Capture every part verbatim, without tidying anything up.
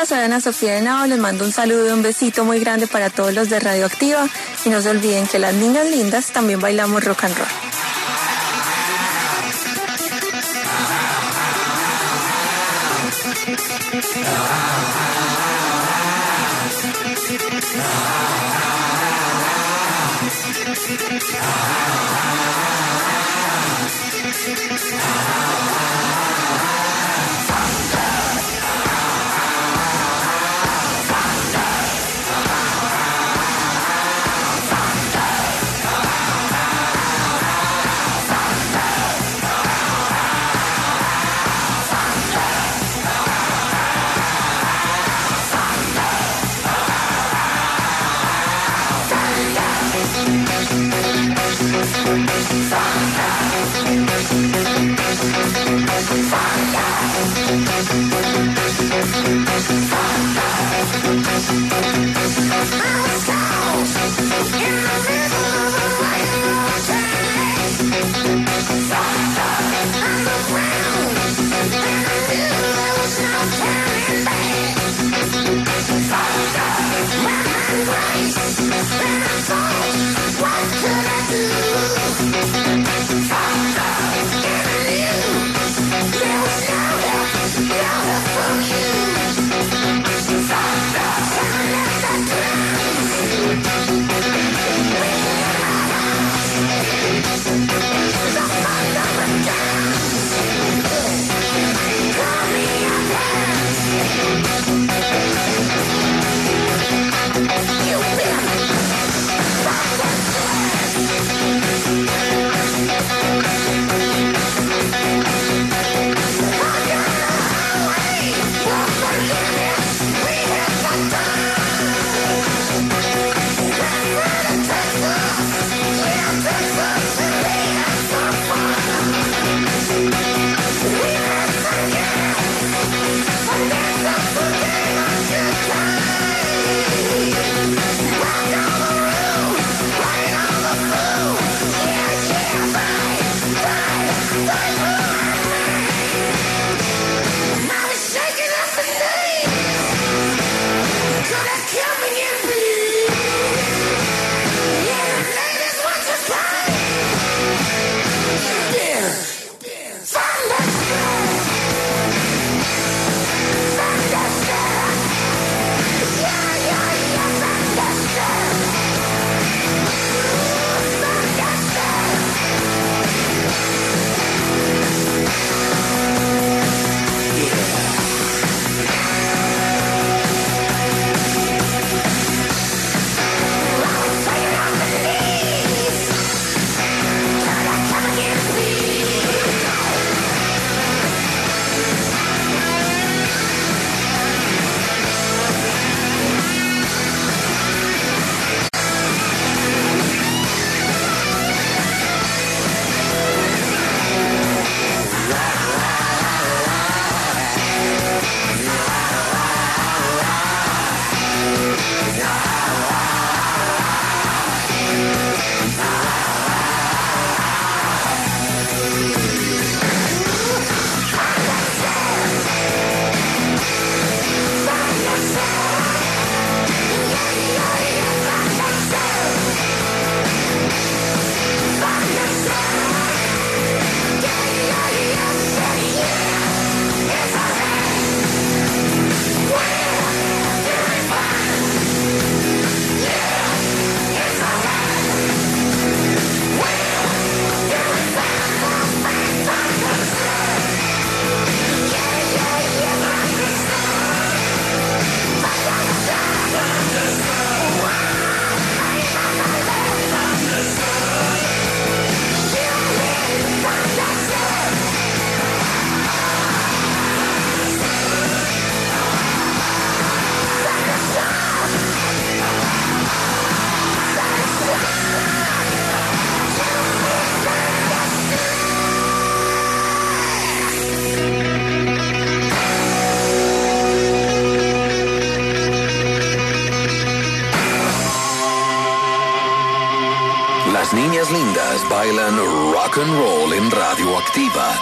soy Ana Sofía Henao, les mando un saludo y un besito muy grande para todos los de Radioactiva y no se olviden que las niñas lindas también bailamos rock and roll. Las niñas lindas bailan rock and roll en Radioactiva.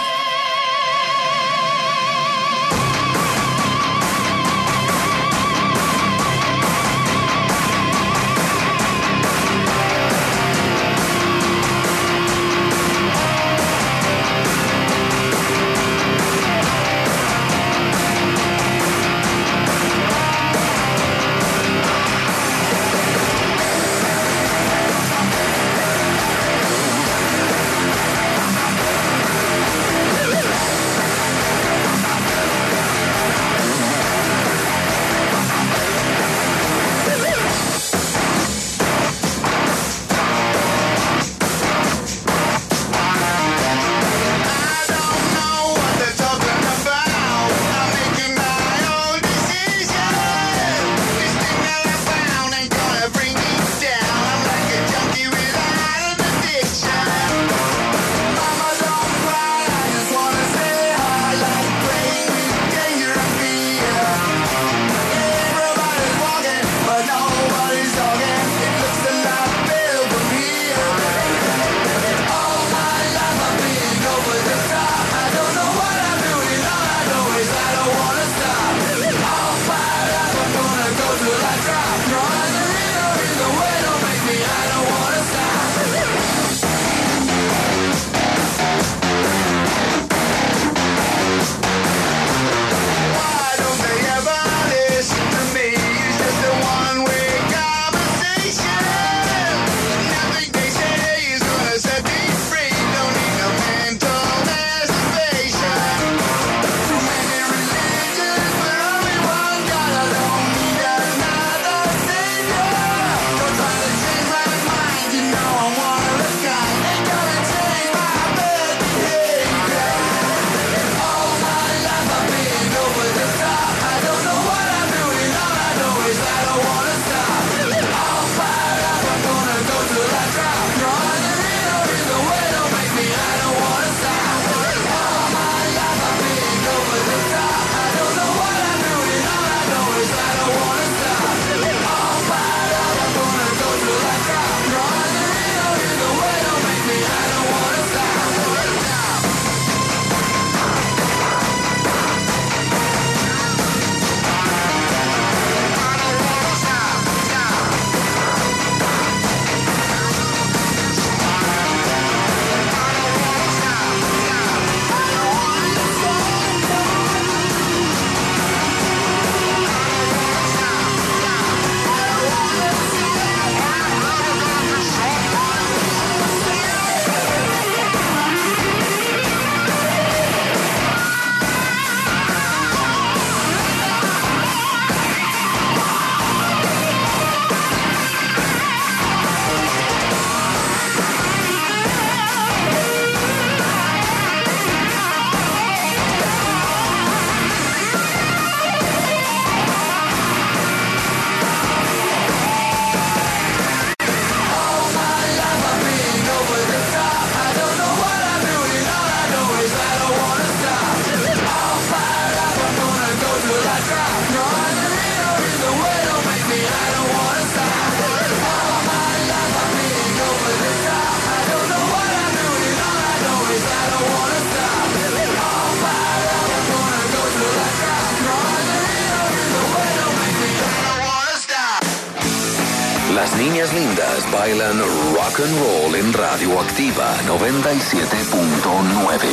Las niñas lindas bailan rock and roll en Radioactiva noventa y siete punto nueve.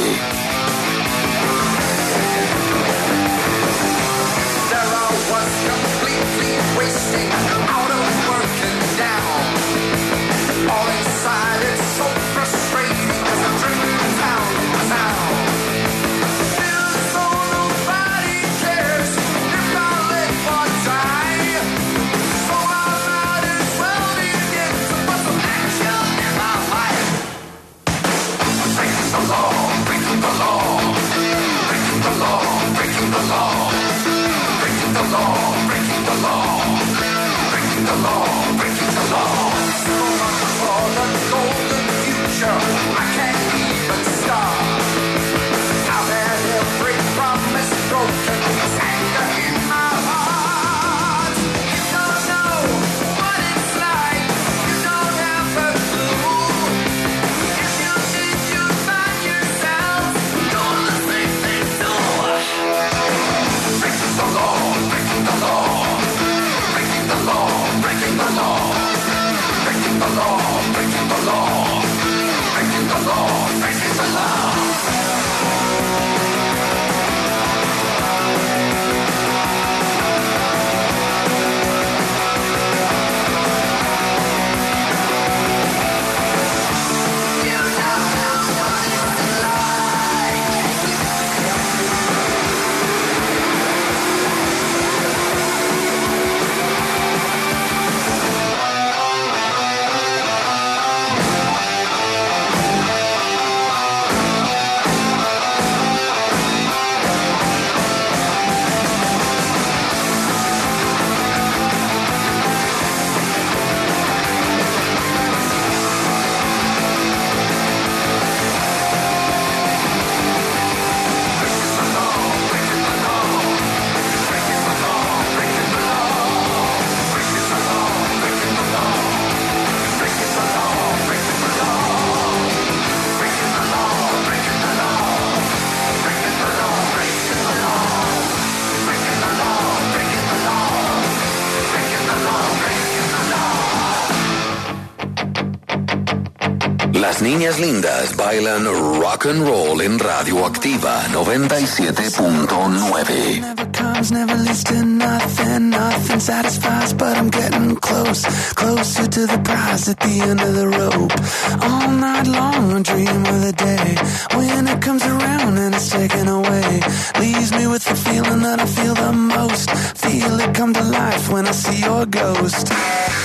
Las niñas lindas bailan rock and roll en Radioactiva noventa y siete punto nueve. Never comes, never leads to nothing, nothing satisfies, but I'm getting close, closer to the prize at the end of the rope. All night long I dream of the day when it comes around and it's taken away. Leaves me with the feeling that I feel the most. Feel it come to life when I see your ghost.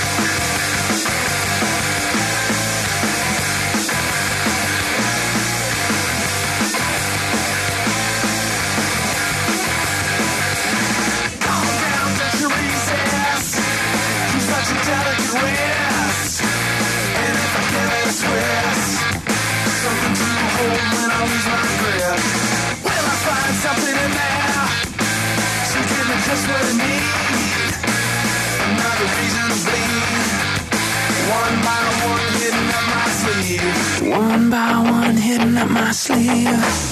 Just what I need. Another reason to bleed. One by one hidden up my sleeve. One by one hidden up my sleeve.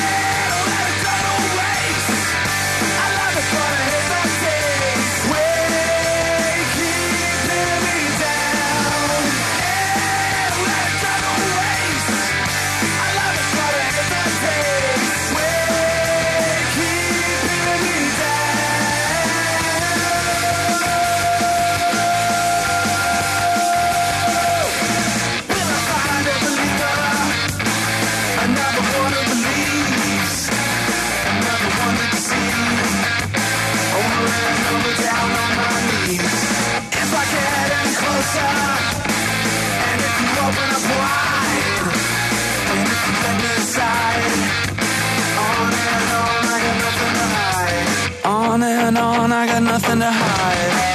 On and on, I got nothing to hide.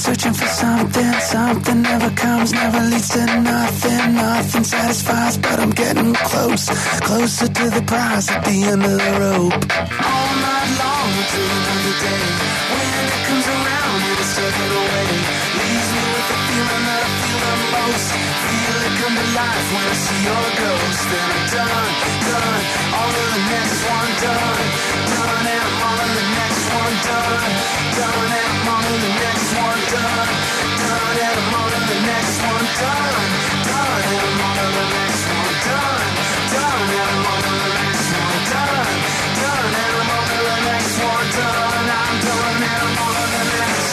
searching for something, something never comes, never leads to nothing, nothing satisfies, but I'm getting close, closer to the prize at the end of the rope. All night long, I dream of the day, when it comes around, it'll take it away, leaves me with the feeling that I feel the most, feel it come to life when I see your ghost, then I'm done, done, all of the next one done, done, and I'm on to the next one done, done, and I'm on to the next one done, done, and I'm on to the next one done, done, and I'm on to the next one done, done, and I'm on to the next one done, done, and I'm on to the next one done, I'm done, and I'm on to the next.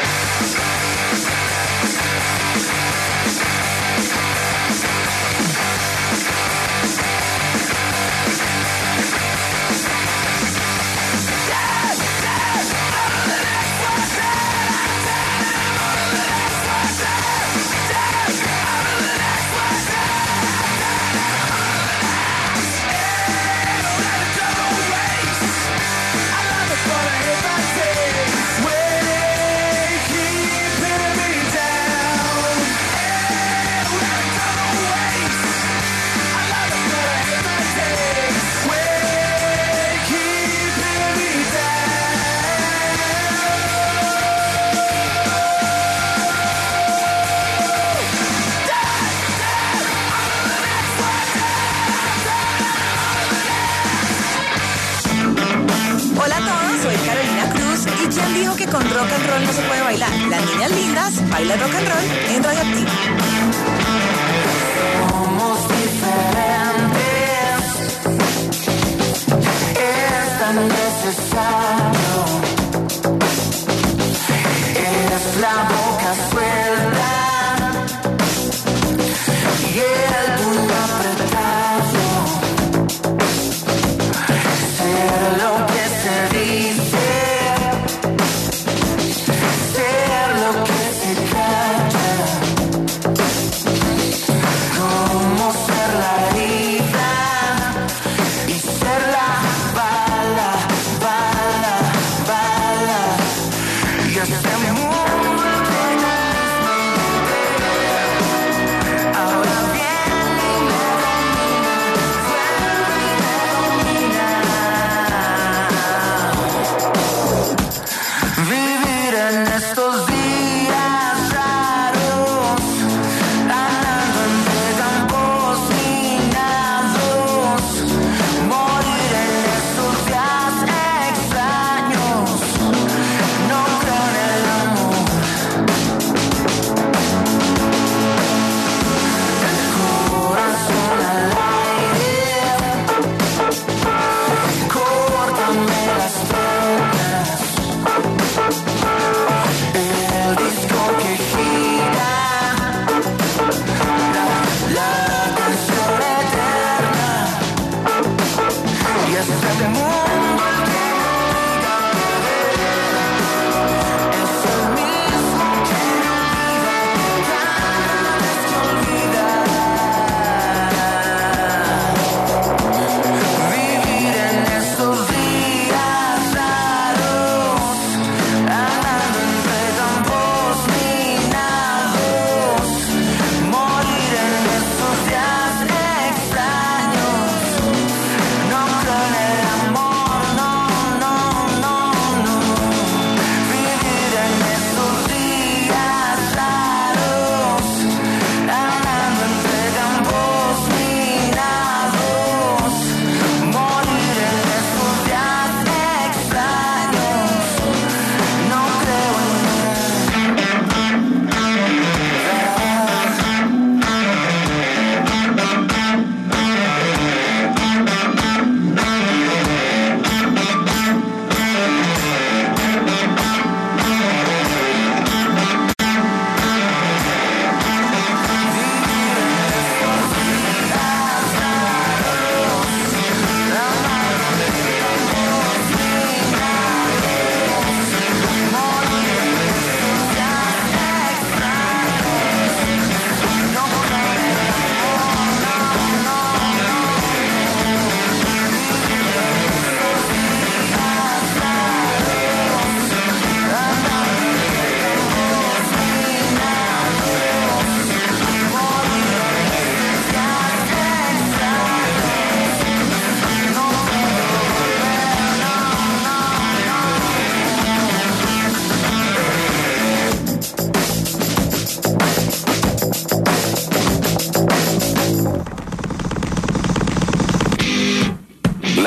Hola a todos, soy Carolina Cruz y ¿quién dijo que con rock and roll no se puede bailar? Las niñas lindas bailan rock and roll en Radioactiva. Somos diferentes, es tan necesario, es la boca suelta y el puño apretado, ser lo que se dice, ser lo que se calla. Como ser la herida y ser la bala, bala, bala. Y este mundo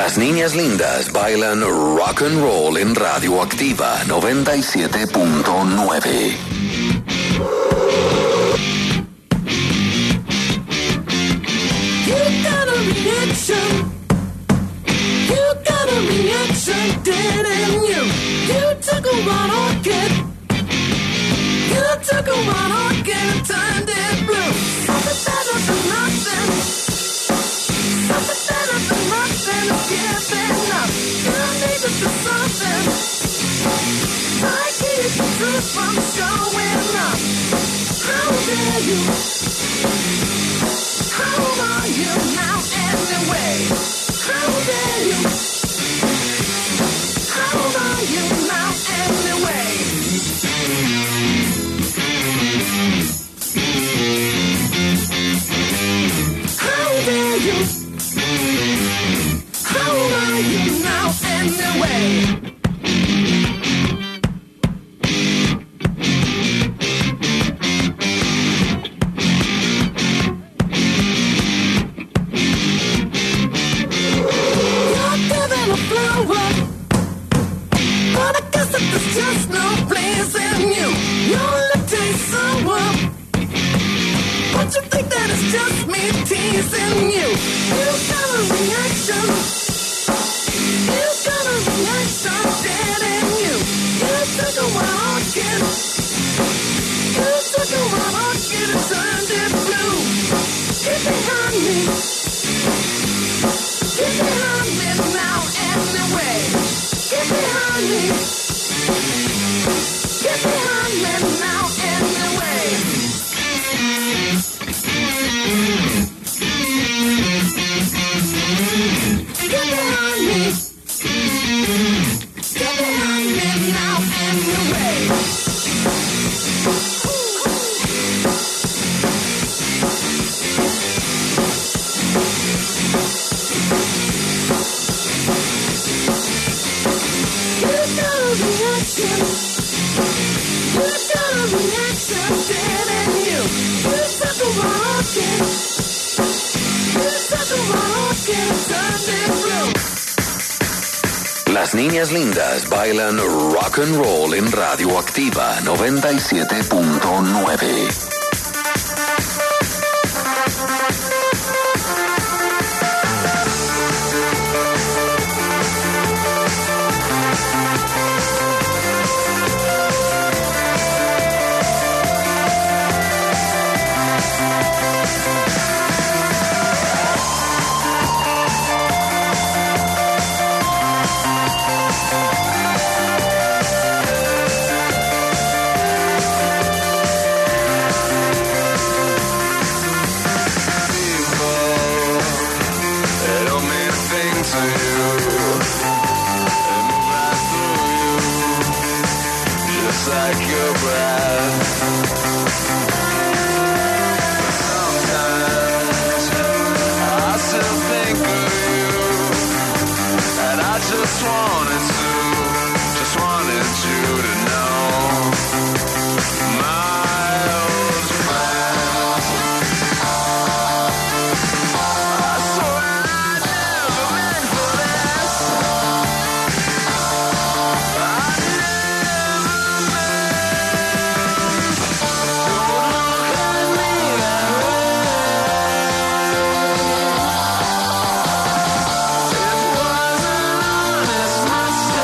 Las niñas lindas bailan rock and roll en Radioactiva noventa y siete punto nueve. You got a reaction. You got a reaction, didn't you? You took a one orchid. You took a one orchid and turned it blue. Something better than nothing. Something better than nothing is giving up. You needed to something. I keep the truth from showing up. How dare you? How are you now anyway? How dare you? How are you now anyway? How dare you? How are you now anyway? Just no place in you. Your lip tastes sour, but you think that it's just me teasing you. You got a reaction. You got a reaction, didn't you? You took a wild orchid. You took a wild orchid and turned it blue. Get behind me. Get behind me now anyway. Get behind me. Get behind me now anyway. Get behind me. Get behind me now anyway. You got a reaction. You got a reaction, didn't you? You took a rocket. You took a rocket and turned it blue. Las niñas lindas bailan rock and roll en Radioactiva noventa y siete punto nueve. It wasn't honest mistake.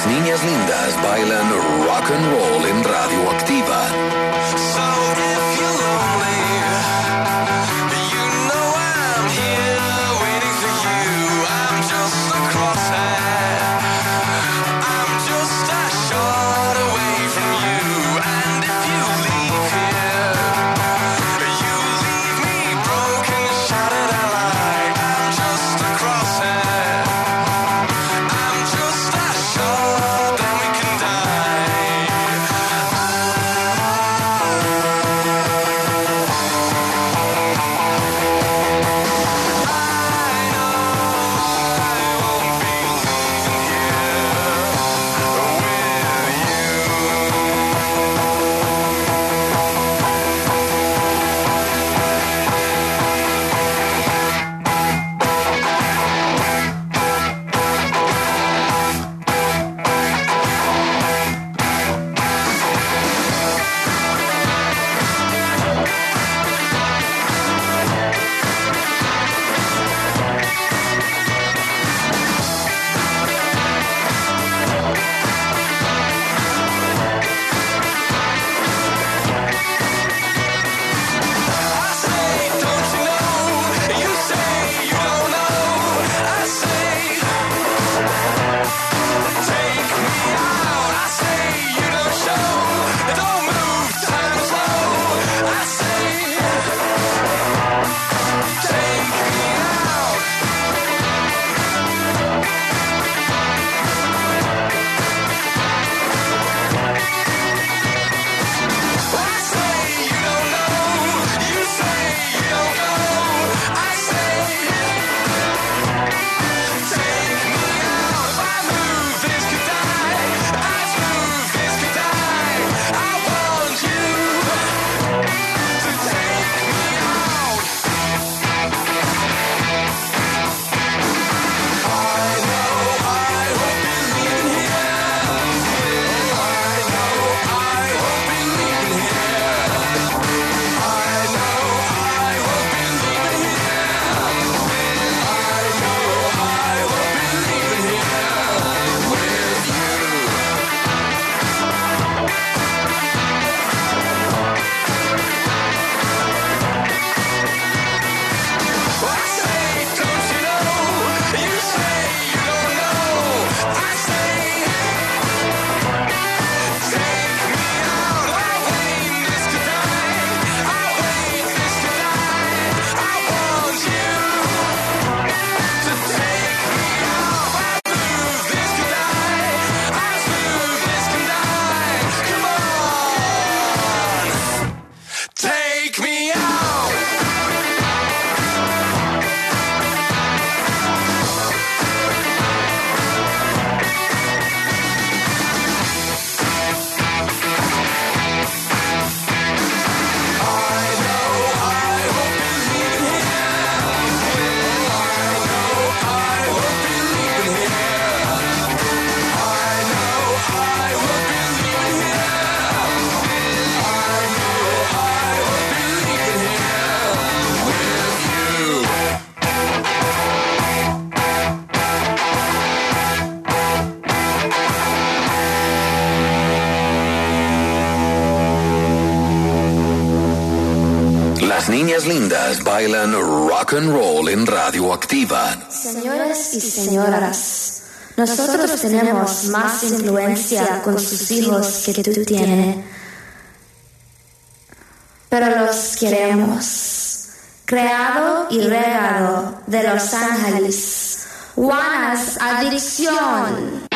Las niñas lindas bailan rock and roll en Radioactiva. Las niñas lindas bailan rock and roll en Radioactiva. Señores y señoras, nosotros tenemos más influencia con sus hijos que tú tienes, pero los queremos. Creado y regado de Los Ángeles, Juanas Adicción.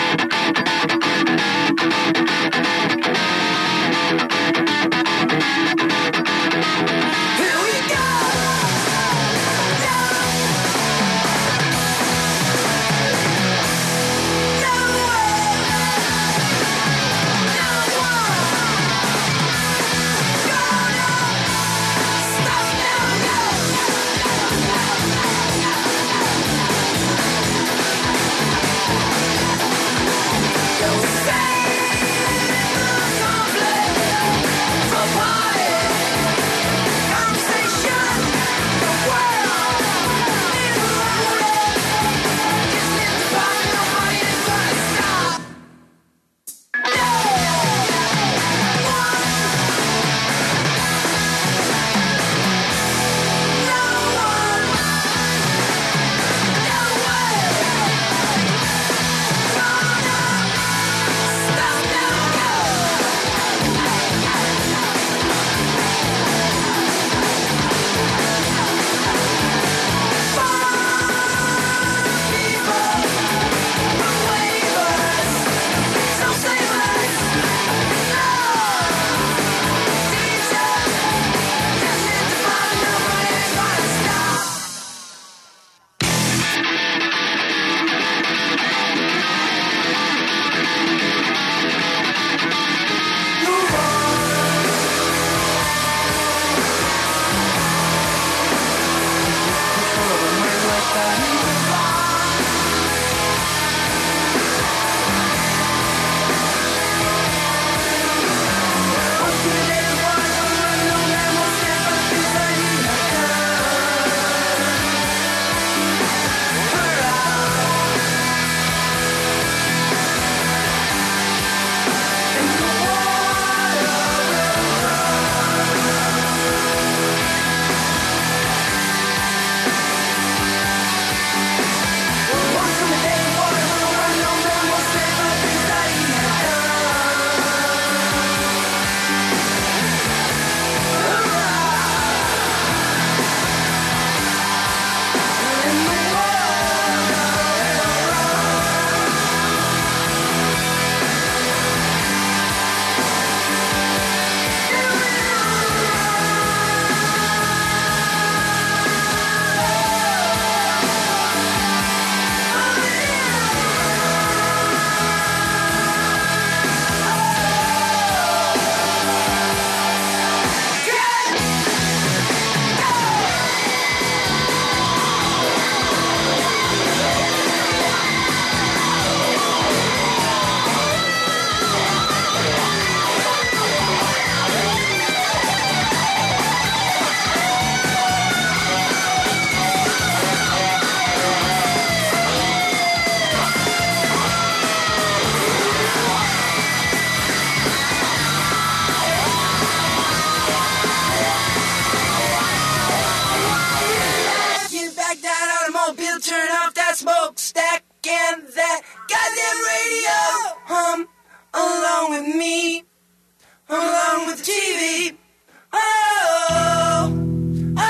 turn that goddamn radio hum along with me, along with T V. Oh, oh,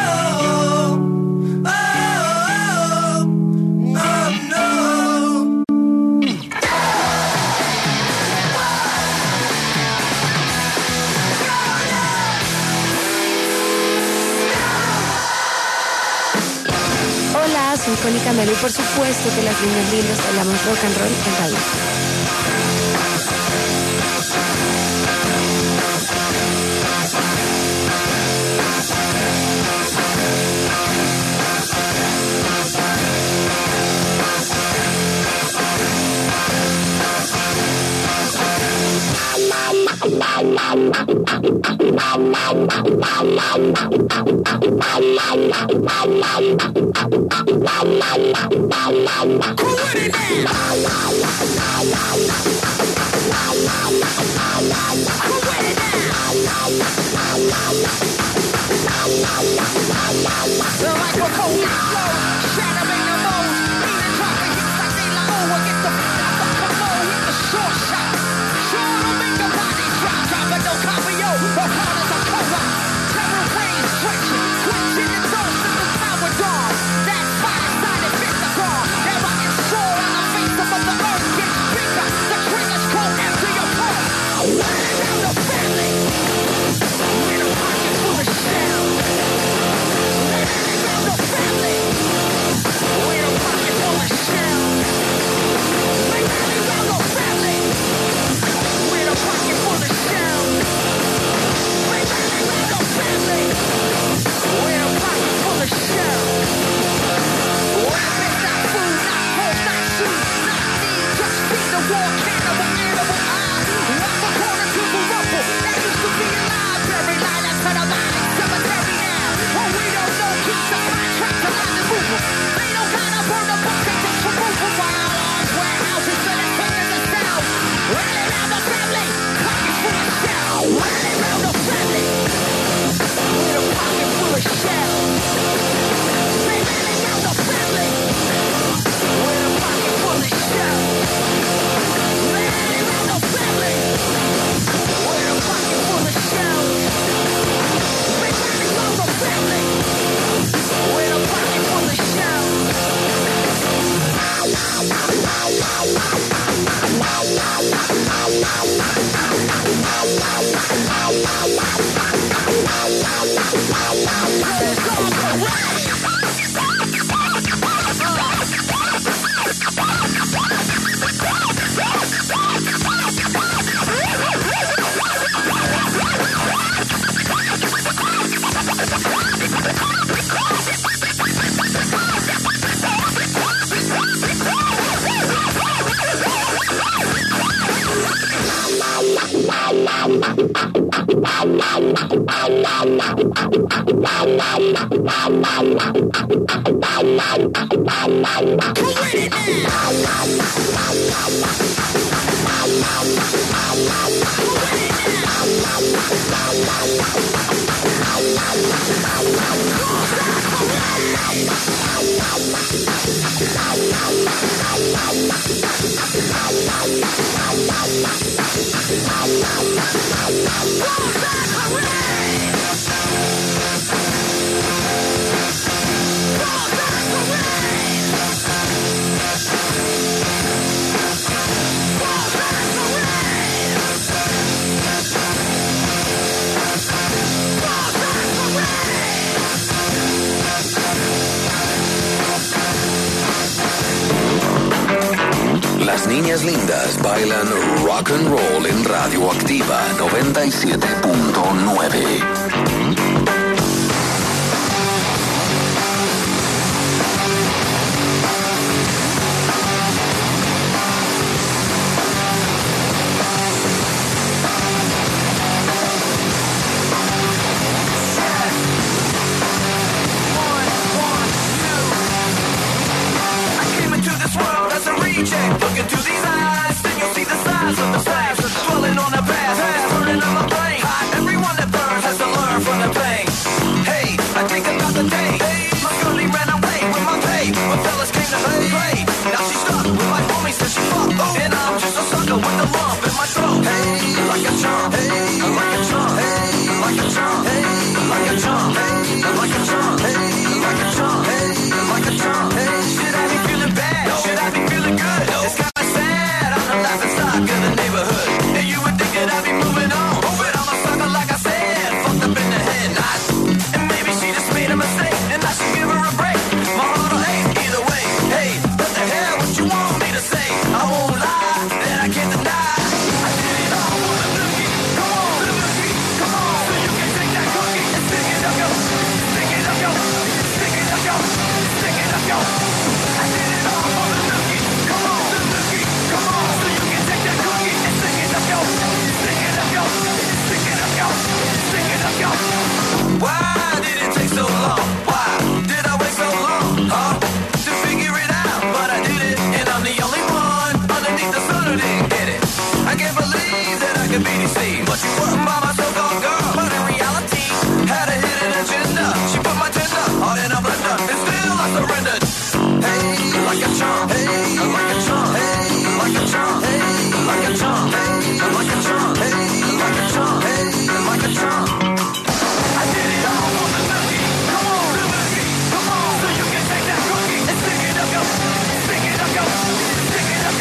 oh, oh, oh, no. Hola, soy Connie Camelo y por supuesto que las niñas lindas bailamos rock and roll en radio. Las niñas lindas bailan rock and roll en Radioactiva noventa y siete punto nueve. Look into these eyes, then you'll see the size of the flames dwelling on the past, burning on my brain. Everyone that burns has to learn from the pain. Hey, I think about the day my girlie ran away with my pay. My fellas came to play. Now she's stuck with my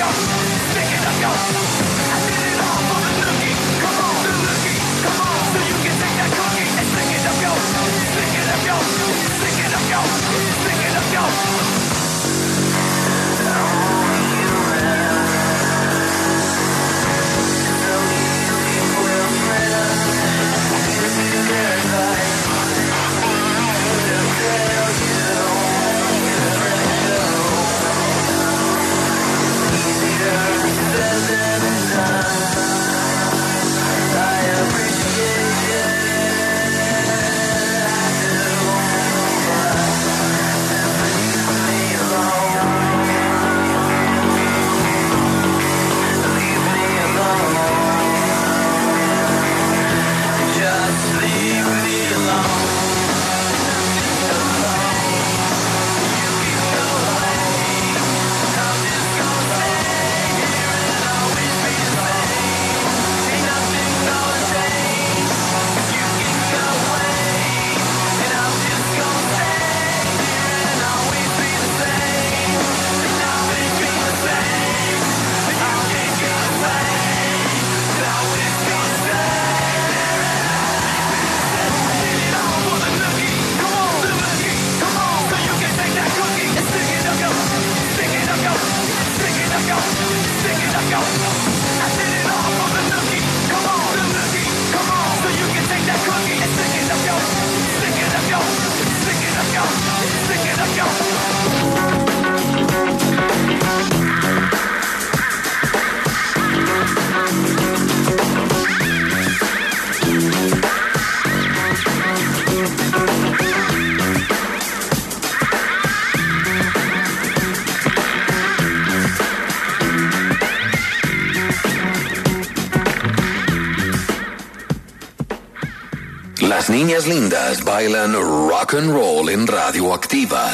Las niñas lindas bailan rock and roll en Radioactiva.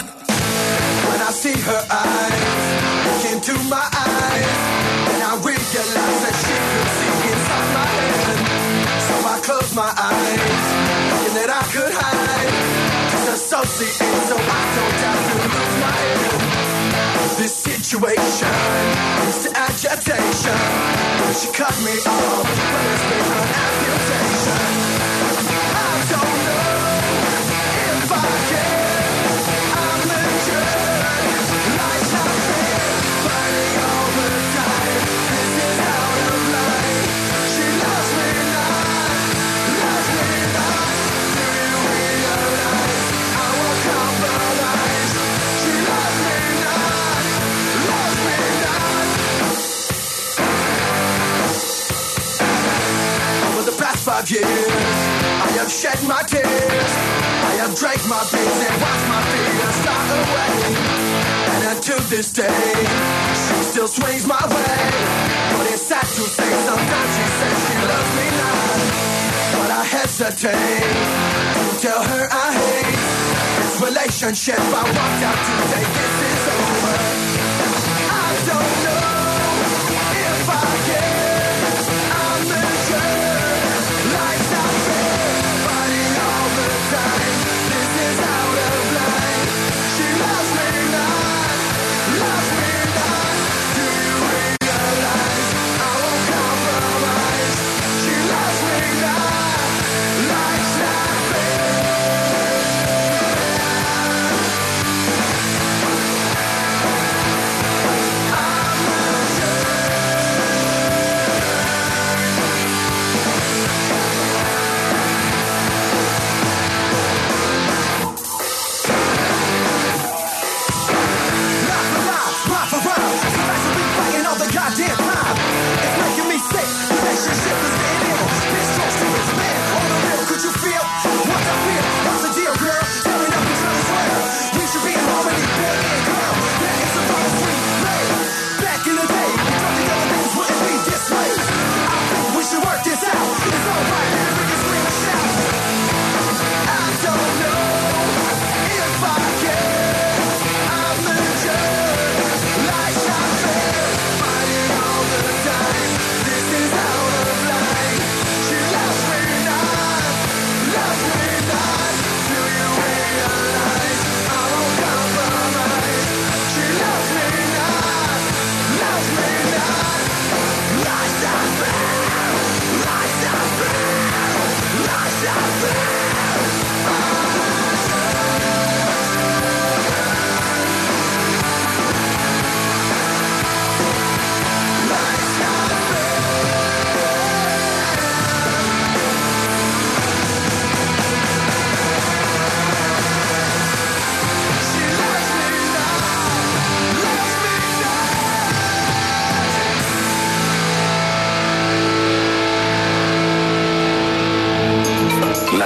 When I see her eyes, look into my eyes, and I realize that she could see inside my head. So I close my eyes, thinking that I could hide, disassociate so I don't have to lose my head. This situation leads to agitation. She cut me off, but it's been an amputation. I don't know if I can. I'm injured, life's not fair, fighting all the time. This is out of line. She loves me not, loves me not. Do you realize I won't compromise? She loves me not, loves me not. Over the past five years, I have shed my tears, I have drank my beers and watched my fears start away. And until this day, she still swings my way. But it's sad to say, sometimes she says she loves me not. But I hesitate to tell her I hate this relationship. I walked out today, this is over. I don't know if I can. I'm injured, life's not fair, fighting all the time. This is out of line. She loves me not, loves me not. Do you realize I won't compromise? She loves me not, life's not fair.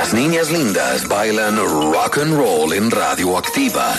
Las niñas lindas bailan rock and roll en Radioactiva.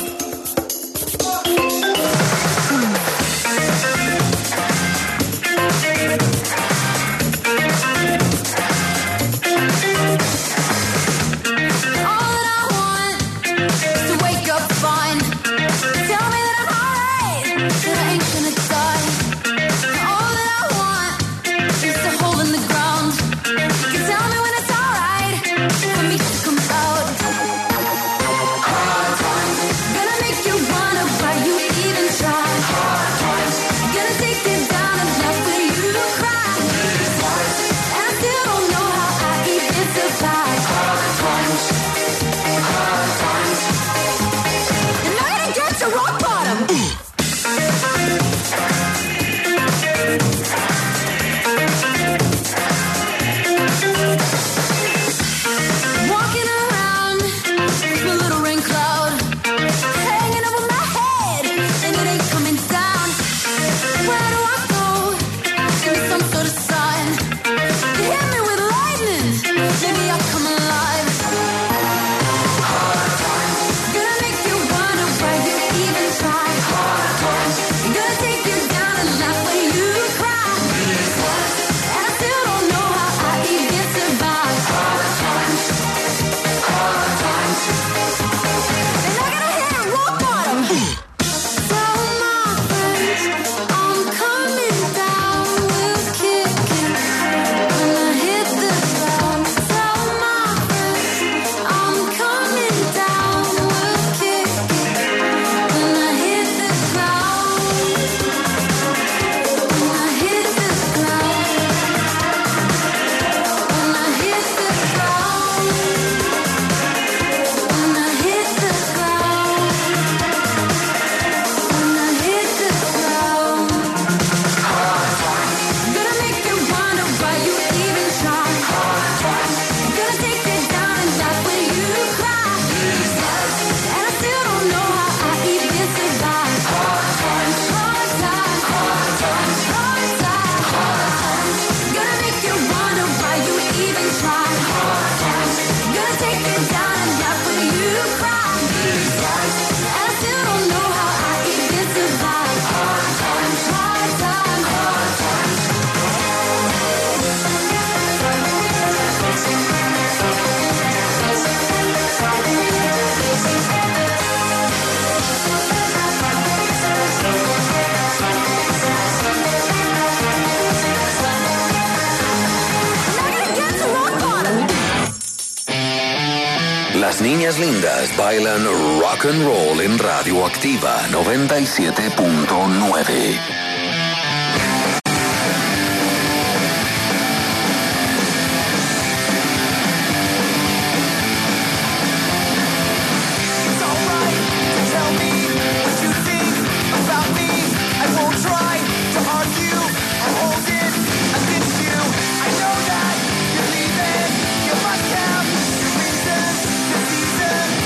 Las niñas lindas bailan rock and roll en Radioactiva noventa y siete punto nueve.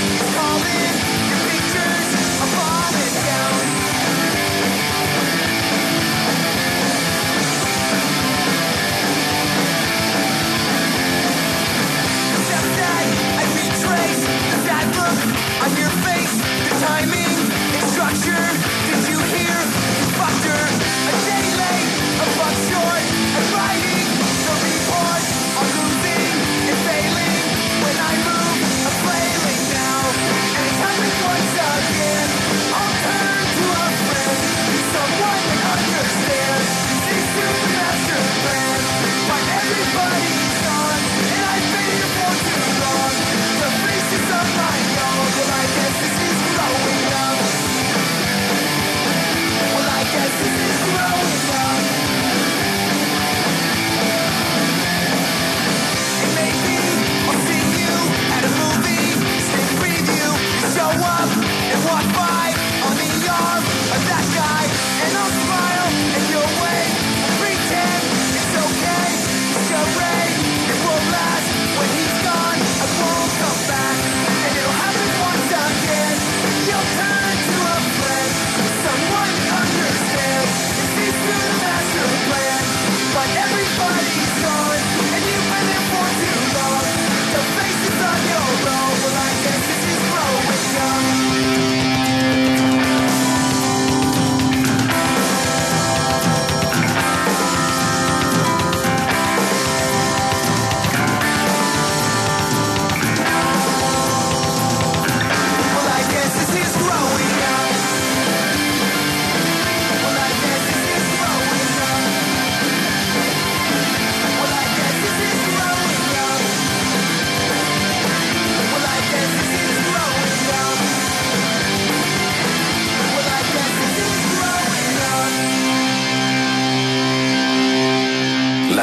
Calling your pictures upon it down.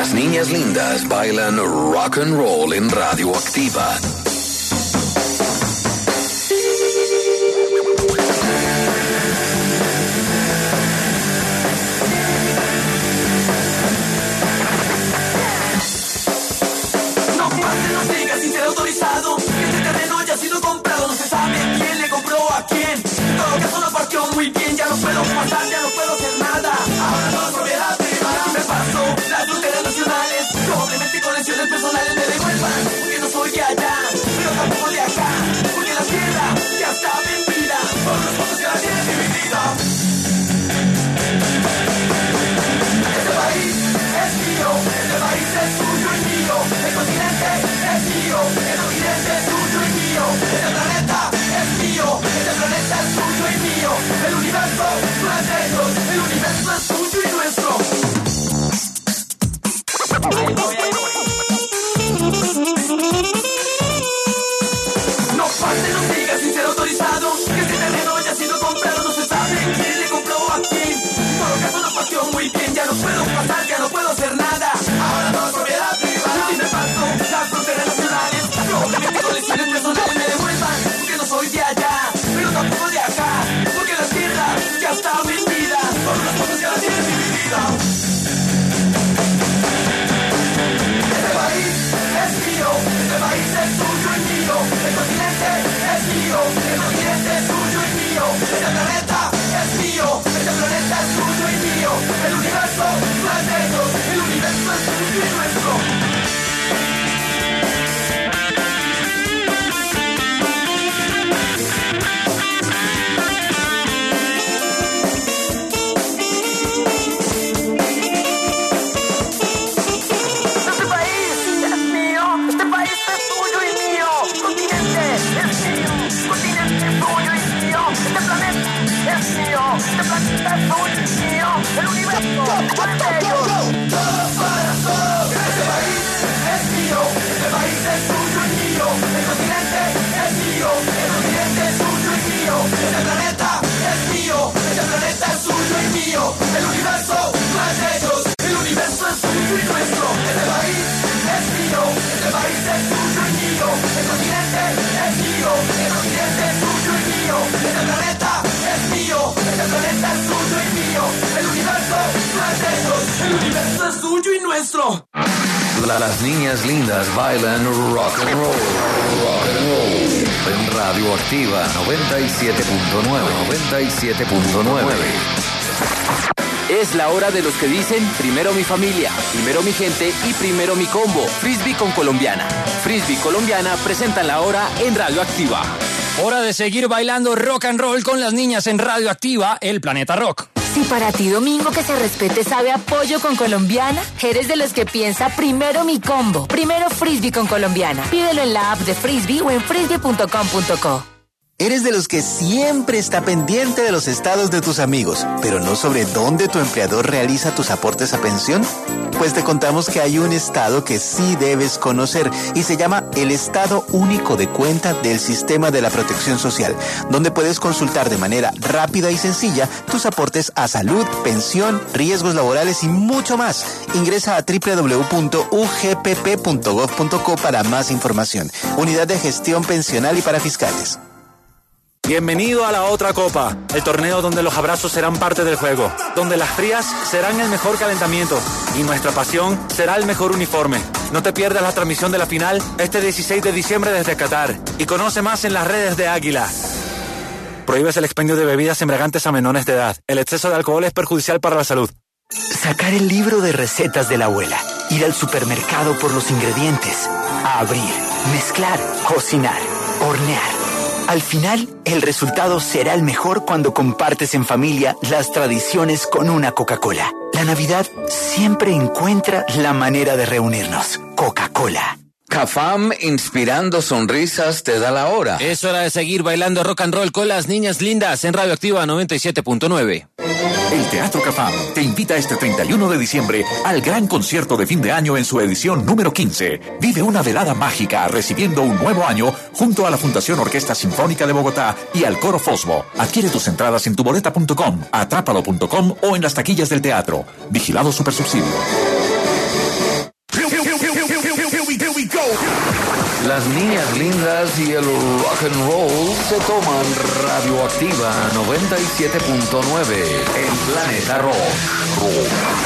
Las niñas lindas bailan rock and roll en Radioactiva. No pase, no siga sin ser autorizado. Este terreno ya ha sido comprado, no se sabe quién le compró a quién. En todo caso no partió muy bien, ya no puedo pasar, ya no puedo hacer nada. Ahora no es propiedad privada. Me paso las fronteras nacionales, probablemente conexiones personales me devuelvan, porque no soy de allá, pero tampoco de acá, porque la tierra ya está vendida por los pocos que la tienen dividida. Este país es mío, este país es suyo y mío, el continente es mío, el occidente es suyo y mío, este planeta es mío, este planeta es suyo y mío, el universo no es de ellos, el universo es suyo y nuestro. Ahí voy, ahí voy. No pase, no siga sin ser autorizado, que este terreno ya ha sido comprado, no se sabe quién le compró a quién. En todo caso no partió muy bien, ya no puedo pasar, ya no puedo hacer nada. Ahora no es propiedad privada. Y me paso las fronteras nacionales, probablemente colecciones personales me devuelvan, porque no soy de allá, pero tampoco de acá, porque la tierra ya está vendida por unos pocos que la tienen dividida. Este país es mío, este país es suyo y mío, el continente es mío, el continente es suyo y mío, este planeta es mío, este planeta es suyo y mío, el universo no es de ellos, el universo es suyo y nuestro. El universo, para ellos. Todos para todos. Este país es mío, este país es suyo y mío. El continente es mío, el continente es suyo y mío. Este planeta es mío, este planeta es suyo y mío. El universo no es de ellos, el universo es suyo y nuestro. Este país es mío, este país es suyo y mío. El continente es mío, el continente es suyo y mío. Este planeta es mío, este planeta es suyo y mío. El universo no es de ellos, el universo es suyo y nuestro. Las niñas lindas bailan rock and roll. Rock and roll. En Radioactiva noventa y siete punto nueve. noventa y siete punto nueve. Es la hora de los que dicen primero mi familia, primero mi gente y primero mi combo. Frisbee con Colombiana. Frisbee Colombiana presentan la hora en Radioactiva. Hora de seguir bailando rock and roll con las niñas en Radioactiva, el Planeta Rock. Si para ti domingo que se respete sabe a pollo con Colombiana, eres de los que piensa primero mi combo, primero Frisbee con Colombiana. Pídelo en la app de Frisbee o en frisbee punto com punto co. ¿Eres de los que siempre está pendiente de los estados de tus amigos, pero no sobre dónde tu empleador realiza tus aportes a pensión? Pues te contamos que hay un estado que sí debes conocer y se llama el Estado Único de Cuenta del Sistema de la Protección Social, donde puedes consultar de manera rápida y sencilla tus aportes a salud, pensión, riesgos laborales y mucho más. Ingresa a doble u doble u doble u punto u g p p punto gov punto co para más información. Unidad de Gestión Pensional y para Fiscales. Bienvenido a la otra copa, el torneo donde los abrazos serán parte del juego, donde las frías serán el mejor calentamiento y nuestra pasión será el mejor uniforme. No te pierdas la transmisión de la final este dieciséis de diciembre desde Qatar y conoce más en las redes de Águila. Prohíbes el expendio de bebidas embriagantes a menores de edad. El exceso de alcohol es perjudicial para la salud. Sacar el libro de recetas de la abuela, ir al supermercado por los ingredientes, abrir, mezclar, cocinar, hornear. Al final, el resultado será el mejor cuando compartes en familia las tradiciones con una Coca-Cola. La Navidad siempre encuentra la manera de reunirnos. Coca-Cola. Cafam, inspirando sonrisas, te da la hora. Es hora de seguir bailando rock and roll con las niñas lindas en Radioactiva noventa y siete punto nueve. El Teatro Cafam te invita este treinta y uno de diciembre al gran concierto de fin de año en su edición número quince. Vive una velada mágica recibiendo un nuevo año junto a la Fundación Orquesta Sinfónica de Bogotá y al Coro Fosbo. Adquiere tus entradas en tuboleta punto com, atrápalo punto com o en las taquillas del teatro. Vigilado Supersubsidio. Las niñas lindas y el rock and roll se toman Radioactiva noventa y siete punto nueve. El planeta rock. rock.